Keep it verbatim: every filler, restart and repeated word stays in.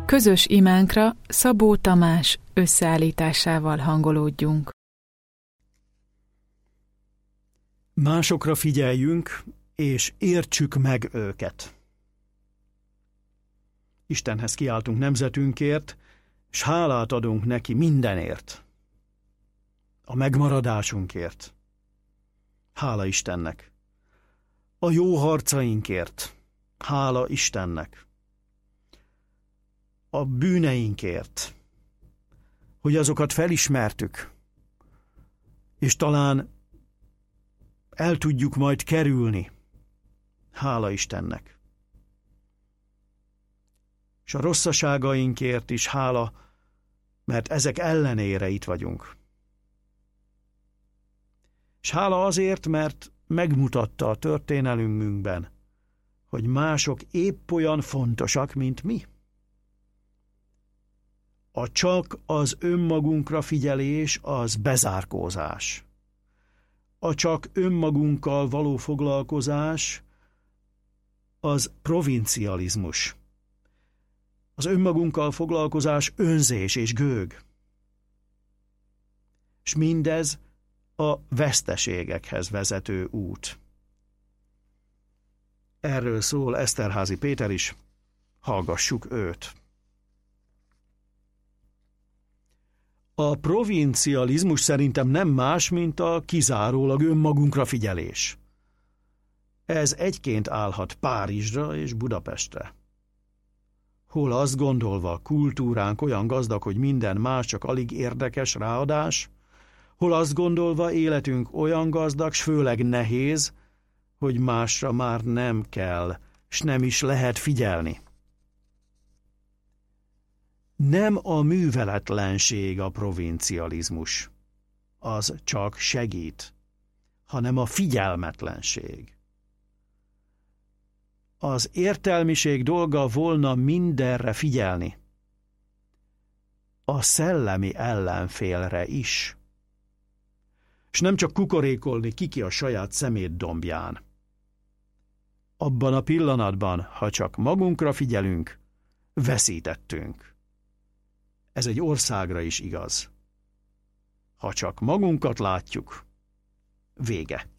Közös imánkra Szabó Tamás összeállításával hangolódjunk. Másokra figyeljünk, és értsük meg őket. Istenhez kiáltunk nemzetünkért, s hálát adunk neki mindenért. A megmaradásunkért. Hála Istennek. A jó harcainkért. Hála Istennek. A bűneinkért. Hogy azokat felismertük, és talán el tudjuk majd kerülni. Hála Istennek. És a rosszaságainkért is hála, mert ezek ellenére itt vagyunk. És hála azért, mert megmutatta a történelmünkben, hogy mások épp olyan fontosak, mint mi. A csak az önmagunkra figyelés az bezárkózás. A csak önmagunkkal való foglalkozás az provincializmus. Az önmagunkkal foglalkozás önzés és gőg. És mindez a veszteségekhez vezető út. Erről szól Eszterházy Péter is, hallgassuk őt. A provincializmus szerintem nem más, mint a kizárólag önmagunkra figyelés. Ez egyként állhat Párizsra és Budapestre. Hol azt gondolva kultúránk olyan gazdag, hogy minden más csak alig érdekes ráadás, hol azt gondolva életünk olyan gazdag, s főleg nehéz, hogy másra már nem kell, s nem is lehet figyelni. Nem a műveletlenség a provincializmus, az csak segít, hanem a figyelmetlenség. Az értelmiség dolga volna mindenre figyelni, a szellemi ellenfélre is, s nem csak kukorékolni kiki a saját szemét dombján. Abban a pillanatban, ha csak magunkra figyelünk, veszítettünk. Ez egy országra is igaz. Ha csak magunkat látjuk, vége.